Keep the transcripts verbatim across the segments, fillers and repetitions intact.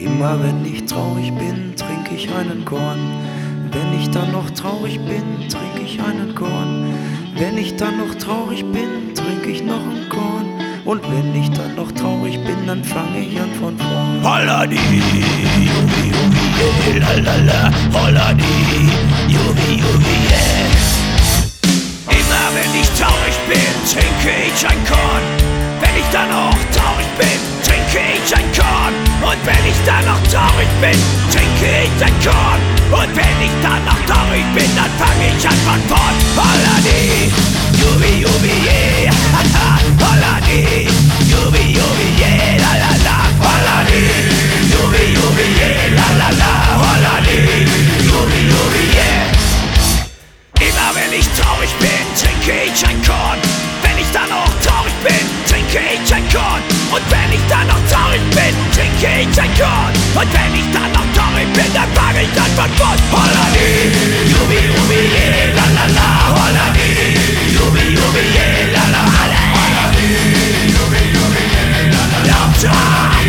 Immer wenn ich traurig bin, trinke ich einen Korn. Wenn ich dann noch traurig bin, trinke ich einen Korn. Wenn ich dann noch traurig bin, trinke ich noch ein Korn. Und wenn ich dann noch traurig bin, dann fange ich an von vorn. Holladi, Jubi, Jubi, yeah, lalala. Holladi, Jubi, Jubi, yeah. Immer wenn ich traurig bin, trinke ich ein Korn. Wenn ich dann noch traurig bin, trinke ich ein Korn. Und wenn ich dann noch traurig bin, trinke ich ein Korn. Und wenn ich dann noch traurig bin, dann fange ich an von vorn. Holladi, Jubi, Jubi, yeah. Holladi, Jubi, Jubi, yeah, la la la. Holladi, Jubi, Jubi, yeah, la la la. Holladi, Jubi, Jubi, yeah. Immer wenn ich traurig bin, trinke ich ein Korn. Wenn ich dann noch traurig bin, trinke ich ein Korn. Und wenn ich dann noch traurig bin, trinke ich ein Korn. Und wenn ich dann noch traurig bin, dann fange ich an von vorn. Holladi, Jubi, Jubi, yeah, la la la. Holladi, Jubi, Jubi, yeah, la la la. Holladi, Jubi, Jubi, yeah, la la la.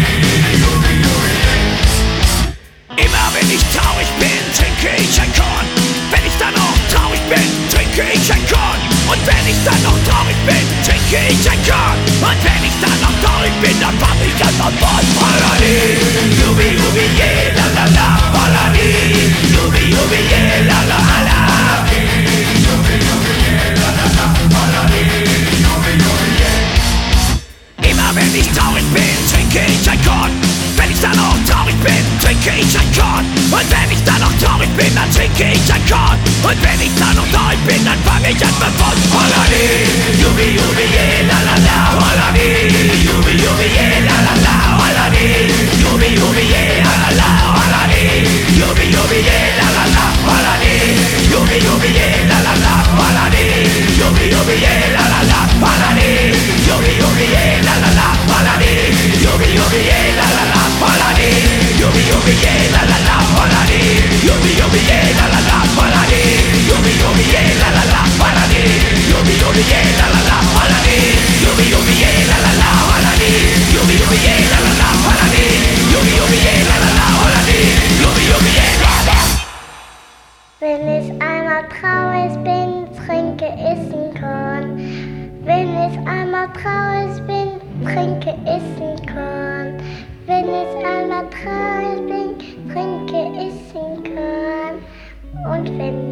Immer wenn ich traurig bin, trinke ich ein Korn. Wenn ich dann noch traurig bin, trinke ich ein Korn. Und wenn ich dann noch traurig bin, trinke ich ein Korn. Und wenn ich dann noch traurig bin, dann fange ich an von vorn. Holladi, Jubi, Jubi, yeah, la la la. Holladi, Jubi, Jubi, yeah, la la la. Jubi, Jubi, yeah, la la la. Holladi, Jubi, Jubi, yeah. Immer wenn ich traurig bin, trinke ich ein Korn. Wenn ich dann noch traurig bin, trinke ich ein Korn. Und wenn ich dann noch traurig bin, dann trinke ich ein Korn. Und wenn ich dann noch traurig bin, dann fange ich an von vorn. Holladi, Jubi, Jubi, yeah, la la la. Holladi, Jubi, Jubi, yeah, la la la. Holladi, Jubi, Jubi, yeah, la la la. Holladi, Jubi, Jubi, yeah, la la la. Holladi, Jubi, Jubi, yeah, la la la. Holladi, Jubi, Jubi, yeah, la la la. Holladi, Jubi, Jubi, yeah, la la la. Holladi, Jubi, Jubi, yeah, la la la. Holladi, Jubi, Jubi, yeah, la la la. Holladi, Jubi, Jubi, yeah, la la la. Holladi, Jubi, Jubi, yeah, la la la. Holladi, Jubi, Jubi, yeah, la la la. Holladi, Jubi, Jubi, yeah, la la la. Holladi, Jubi, Jubi, yeah, la la la. Holladi, Jubi, Jubi, yeah, la la la. Holladi, Jubi, Jubi, yeah, la la. Wenn ich einmal traurig bin, trinke ich ein Korn. Wenn ich einmal traurig bin, trinke ich ein Korn. Wenn ich einmal traurig bin, trinke ich ein Korn. Und wenn